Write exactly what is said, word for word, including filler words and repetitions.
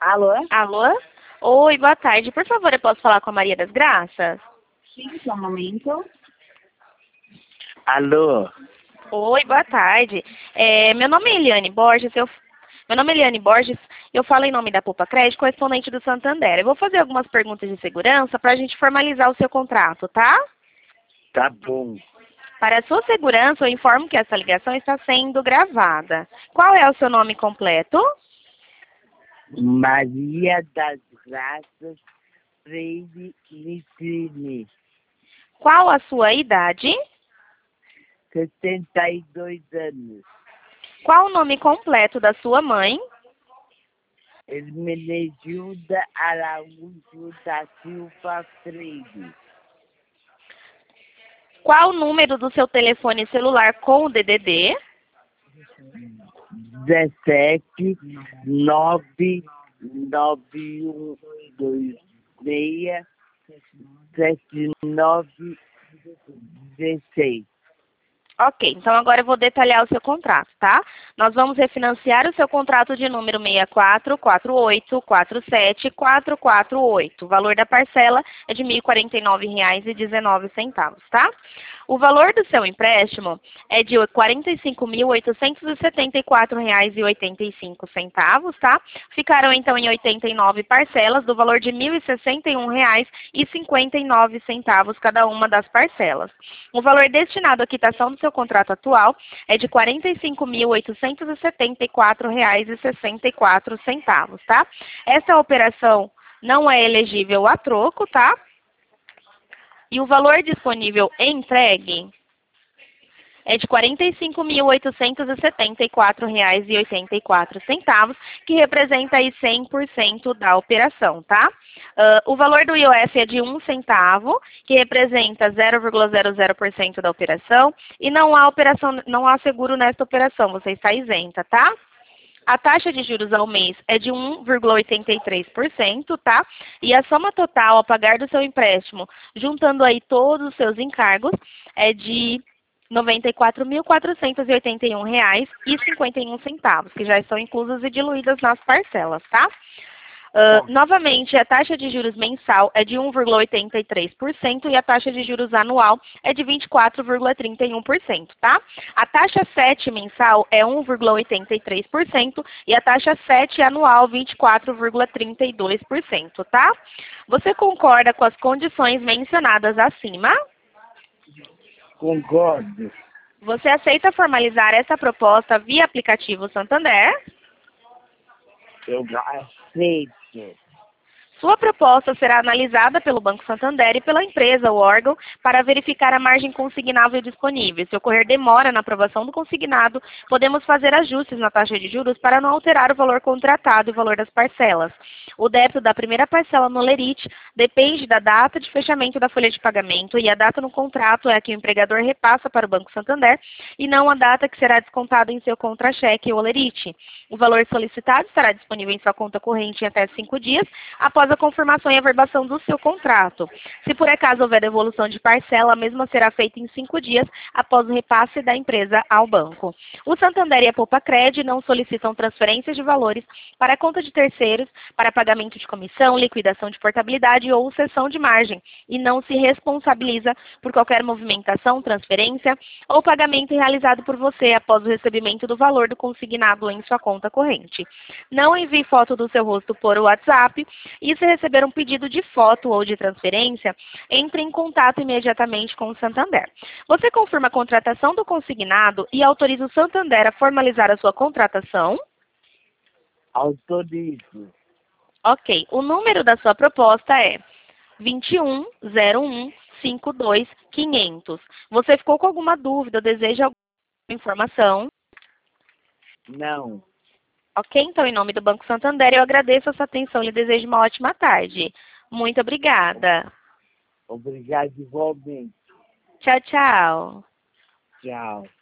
Alô? Alô? Oi, boa tarde. Por favor, eu posso falar com a Maria das Graças? Sim, só um momento. Alô? Oi, boa tarde. É, meu nome é Eliane Borges. Eu, meu nome é Eliane Borges. Eu falo em nome da Poupa Crédito, correspondente do Santander. Eu vou fazer algumas perguntas de segurança para a gente formalizar o seu contrato, tá? Tá bom. Para a sua segurança, eu informo que essa ligação está sendo gravada. Qual é o seu nome completo? Maria das Graças Freire Nitrine, Qual a sua idade? sessenta e dois anos. Qual o nome completo da sua mãe? Hermenegilda Araújo da Silva Freire. Qual o número do seu telefone celular com o D D D? dezessete, nove, nove, um, dois, seis, sete, nove, dezesseis. Ok, então agora eu vou detalhar o seu contrato, tá? Nós vamos refinanciar o seu contrato de número seis quatro quatro oito quatro sete quatro quatro oito. O valor da parcela é de mil e quarenta e nove reais e dezenove centavos, tá? O valor do seu empréstimo é de quarenta e cinco mil oitocentos e setenta e quatro reais e oitenta e cinco centavos, tá? Ficaram então em oitenta e nove parcelas do valor de mil e sessenta e um reais e cinquenta e nove centavos cada uma das parcelas. O valor destinado à quitação do seu contrato atual é de quarenta e cinco mil oitocentos e setenta e quatro reais e sessenta e quatro centavos, tá? Essa operação não é elegível a troco, tá? E o valor disponível entregue é de quarenta e cinco mil oitocentos e setenta e quatro reais e oitenta e quatro centavos, que representa aí cem por cento da operação, tá? Uh, o valor do I O F é de um centavo, que representa zero vírgula zero zero por cento da operação, e não há operação, não há seguro nesta operação, você está isenta, tá? A taxa de juros ao mês é de um vírgula oitenta e três por cento, tá? E a soma total a pagar do seu empréstimo, juntando aí todos os seus encargos, é de noventa e quatro mil quatrocentos e oitenta e um reais e cinquenta e um centavos, que já estão inclusas e diluídas nas parcelas, tá? Uh, novamente, a taxa de juros mensal é de um vírgula oitenta e três por cento e a taxa de juros anual é de vinte e quatro vírgula trinta e um por cento, tá? A taxa sete mensal é um vírgula oitenta e três por cento e a taxa sete anual vinte e quatro vírgula trinta e dois por cento, tá? Você concorda com as condições mencionadas acima? Concordo. Você aceita formalizar essa proposta via aplicativo Santander? Eu aceito. Sua proposta será analisada pelo Banco Santander e pela empresa ou órgão para verificar a margem consignável disponível. Se ocorrer demora na aprovação do consignado, podemos fazer ajustes na taxa de juros para não alterar o valor contratado e o valor das parcelas. O débito da primeira parcela no Lerite depende da data de fechamento da folha de pagamento e a data no contrato é a que o empregador repassa para o Banco Santander e não a data que será descontada em seu contra-cheque ou Lerite. O valor solicitado estará disponível em sua conta corrente em até cinco dias após a confirmação e averbação do seu contrato. Se por acaso houver devolução de parcela, a mesma será feita em cinco dias após o repasse da empresa ao banco. O Santander e a Poupa Crédito não solicitam transferências de valores para a conta de terceiros, para pagamento de comissão, liquidação de portabilidade ou cessão de margem, e não se responsabiliza por qualquer movimentação, transferência ou pagamento realizado por você após o recebimento do valor do consignado em sua conta corrente. Não envie foto do seu rosto por WhatsApp e se receber um pedido de foto ou de transferência, entre em contato imediatamente com o Santander. Você confirma a contratação do consignado e autoriza o Santander a formalizar a sua contratação? Autorizo. Ok. O número da sua proposta é vinte e um zero um cinquenta e dois quinhentos. Você ficou com alguma dúvida ou deseja alguma informação? Não. Ok, então, em nome do Banco Santander, eu agradeço a sua atenção e lhe desejo uma ótima tarde. Muito obrigada. Obrigado igualmente. Tchau, tchau. Tchau.